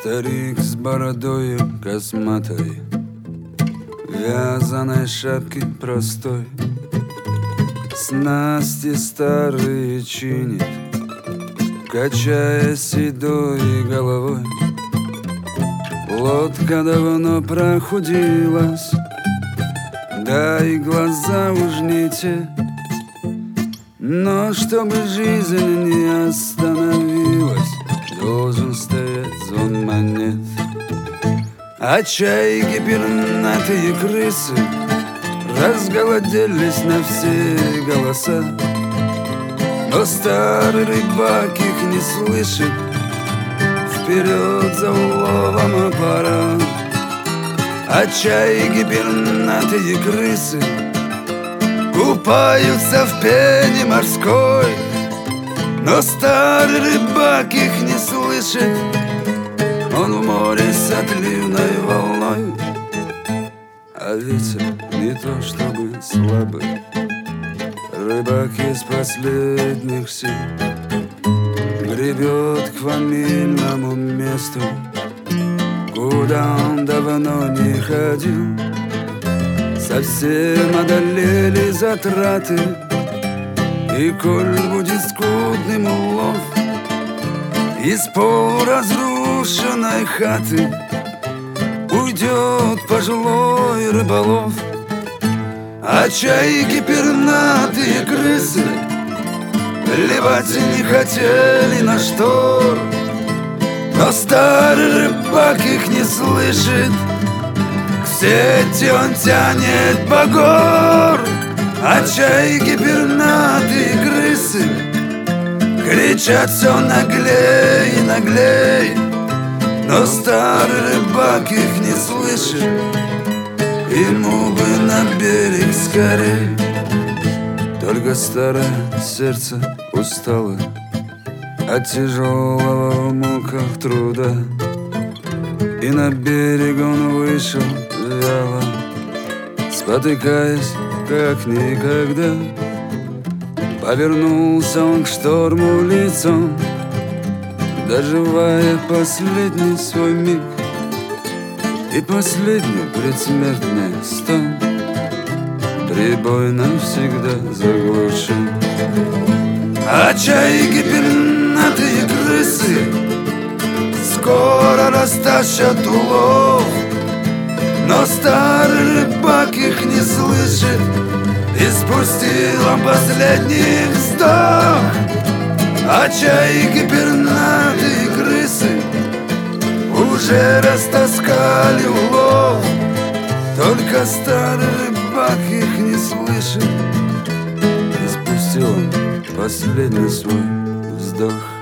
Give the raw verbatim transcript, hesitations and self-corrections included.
Старик с бородой косматой, вязаной шапки простой, снасти старые чинит, качая седой головой. Лодка давно прохудилась, да и глаза уж не те. Но чтобы жизнь не остановилась, должен стоять звон монет. А чайки, пернатые крысы разголоделись на все голоса. Но старый рыбак их не слышит, вперед за уловом аппарат. А чайки, пернатые крысы купаются в пене морской. Но старый рыбак их не слышит, он в море с отливной волной. А ветер не то чтобы слабый, рыбак из последних сил гребет к фамильному месту, куда он давно не ходил. Совсем одолели затраты, и коль будет скудным улов, из полуразрушенной хаты уйдет пожилой рыболов. А чайки, пернатые крысы плевать не хотели на что. Но старый рыбак их не слышит, к сети он тянет по гор. А чайки, пернатые крысы кричат все наглей и наглей. Но старый рыбак их не слышит, ему бы на берег скорей. Только старое сердце устало от тяжелого в муках труда, и на берег он вышел вяло, спотыкаясь как никогда. Повернулся он к шторму лицом, доживая последний свой миг и последний предсмертный стон. Прибой навсегда заглушен. А чайки, пернатые крысы скоро растащат улов. Но старый рыбак их не слышит, и спустил он последний вздох. А чайки, пернатые крысы уже растаскали улов. Только старый рыбак их не слышит, и спустил он последний свой вздох.